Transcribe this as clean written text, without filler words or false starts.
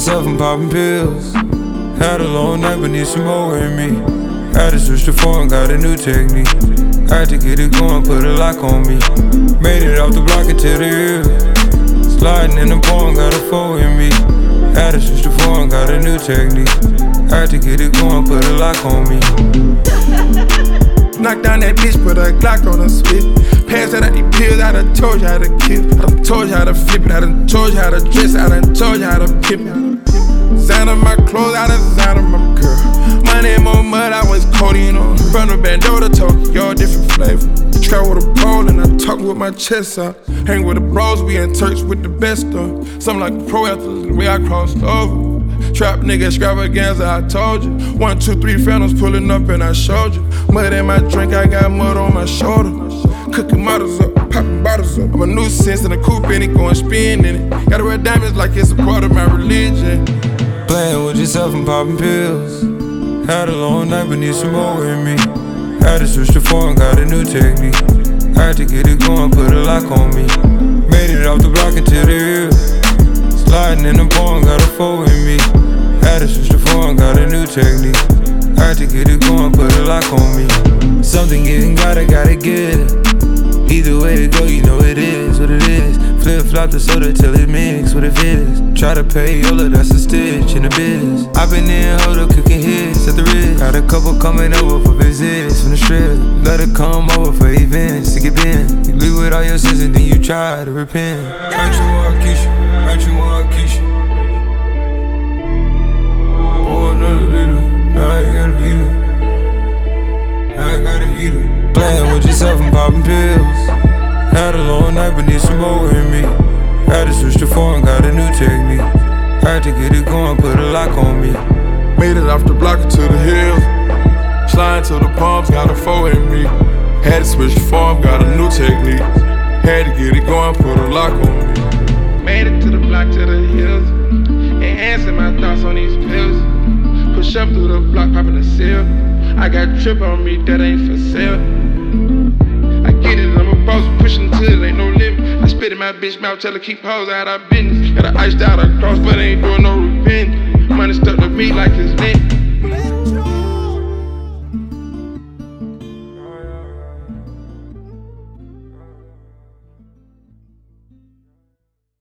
yourself and popping pills. Had a long night, but need some more in me. Had to switch to phone, got a new technique. Had to get it going, put a lock on me. Made it off the block into the hill. Sliding in the pond, got a four in me. Had to switch to phone, got a new technique. Had to get it going, put a lock on me. Knock down that bitch, put a Glock on her spit. Pass out these pills, I done told you how to kill. I done told you how to flip it, I done told you how to dress, I done told you how to pimp it. Designer my clothes, I done designer my girl. Money and more mud, I was codeine on. From the bando to Tokyo, different flavor. Travel with a pole and I talk with my chest out. Hang with the bros, we in church with the best of. Something like a pro athlete, the way I crossed over. Trap nigga extravaganza, I told you. 1, 2, 3 phantoms pulling up and I showed you. Mud in my drink, I got mud on my shoulder. Cooking models up, popping bottles up. I'm a nuisance in a coupe and it going spin in it. Gotta wear diamonds like it's a part of my religion. Playing with yourself and popping pills. Had a long night, but need some more in me. Had to switch to phone, got a new technique. Had to get it going, put a lock on me. Made it off the block into the hill. Sliding in the pond, got a four in me. Had to switch to phone, got a new technique. Had to get it going, put a lock on me. Something getting gotta get. Either way it go, you know it is what it is. Flip flop the soda till it mix what it is. Try to pay Yola, that's a stitch in the biz. I been in hold up cooking hits at the wrist. Got a couple coming over for visits from the strip. Let her come over for events to get bent. You leave with all your sins and then you try to repent. Heard you want Keisha, heard you want Keisha. Pour another liter, now I got a heater. Now I got a heater. Playing with yourself and popping pills. Had a long night, but need some more in me. Had to switch to phone, got a new technique. Had to get it going, put a lock on me. Made it off the block into the hills. Sliding to the palms, got a four in me. Had to switch the form, got a new technique. Had to get it going, put a lock on me. Made it to the block, to the hills. Enhancing my thoughts on these pills. Push up through the block, popping the seal. I got trip on me, that ain't for sale. I get it, I'm a boss, pushing till ain't no limit. I spit in my bitch mouth, tell her keep hoes out of business. Got her iced out across, but ain't doing no repent. Money stuck to me like it's lit.